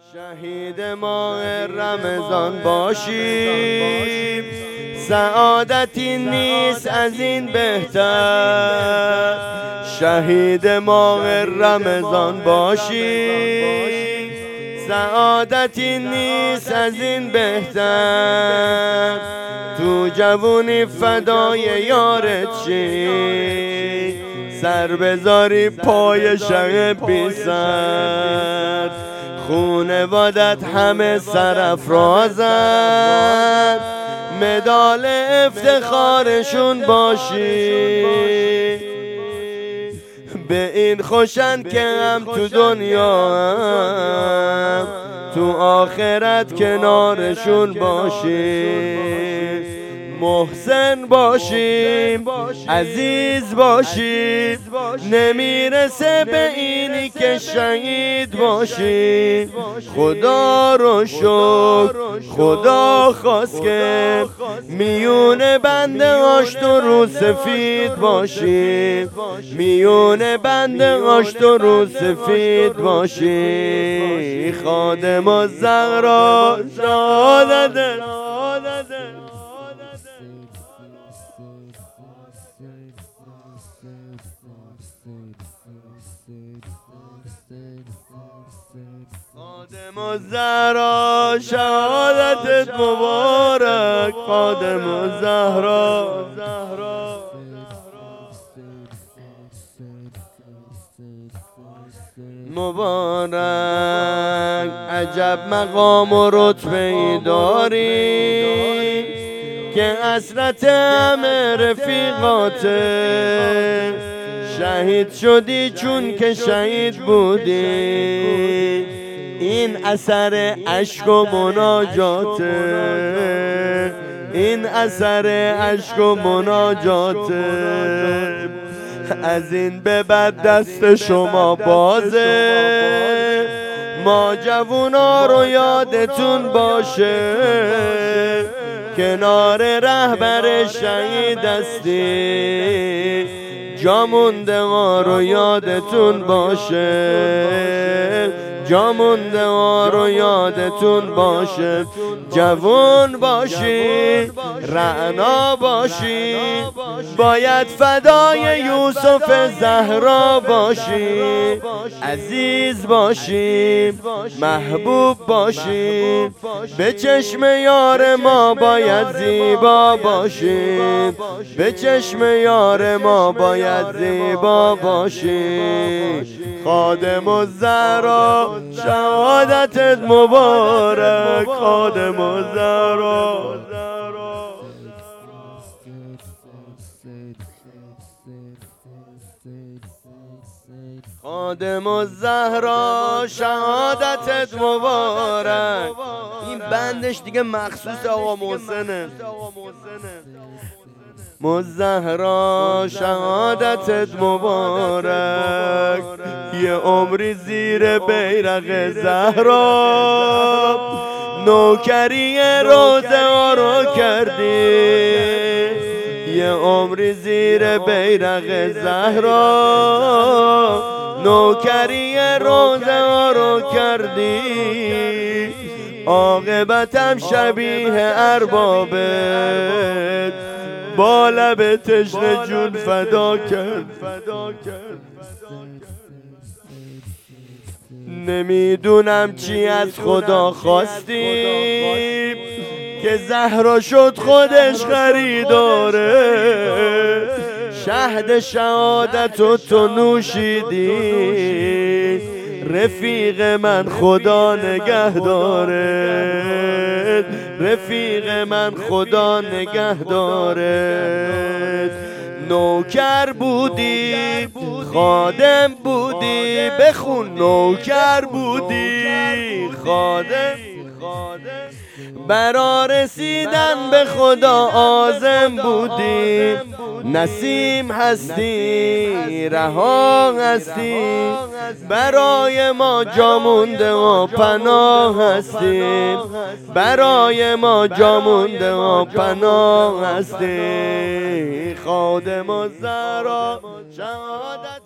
شهید ماه رمضان باشیم، سعادتی نیست از این بهتر. شهید ماه رمضان باشیم، سعادتی نیست از این بهتر. تو جوونی فدای یارت چی، سر بذاری پای شه بی سر. خونوادت همه سرافرازن، مدال افتخارشون باشی. به این خوشن که هم تو دنیا هم تو آخرت کنارشون باشی. محسن باشیم، عزیز باشیم، نمیرسه به اینی که شهید باشیم. خدا رو شکر خدا خواست که میون بنده هاش تو رو سفید باشیم، میون بنده هاش تو رو سفید باشیم. خادم الزهرا شهادت خادم الزهرا شهادتت مبارک. خادم الزهرا مبارک. عجب مقام و رتبه‌ای داری که حسرت همه رفیقاته. شهید شدی چون که شهید بودی، این اثر عشق و مناجاته، این اثر عشق و مناجاته. از این به بعد دست شما بازه، ما جوونا رو یادتون باشه. کنار رهبر شهید هستی، جا مونده ما رو یادتون باشه، جا مونده ما رو یادتون باشه. جوون باشی، رعنا باشی، باید فدای یوسف زهرا باشی. عزیز باشی، محبوب باشی، به چشم یار ما باید زیبا باشی، به چشم یار ما باید زیبا باشی. خادم الزهرا شهادتت مبارک. خادم الزهرا خادم الزهرا شهادتت مبارک. این بندش دیگه مخصوص آقا محسنه. الزهرا شهادتت مبارک. یه عمری زیر بیرق زهرا نوکری روزه ها رو کردی. یه عمری زیر بیرق زهرا نوکری روزه ها رو کردی. عاقبتم شبیه اربابت، با لب تشنه جون فدا کرد. نمیدونم چی از خدا خواستی که زهرا شد خودش خریداره. شهد شهادت و تو نوشیدی، رفیق من خدا نگهدارت، رفیق من خدا نگهدارت. نوکر بودی خادم بودی، بخون نوکر بودی خادم، برا رسیدن به خدا عازم بودی. نسیم هستی رها هستی، برای ما جا مونده و پناه هستی، برای ما جا مونده و پناه هستی. خادم الزهرا شهادت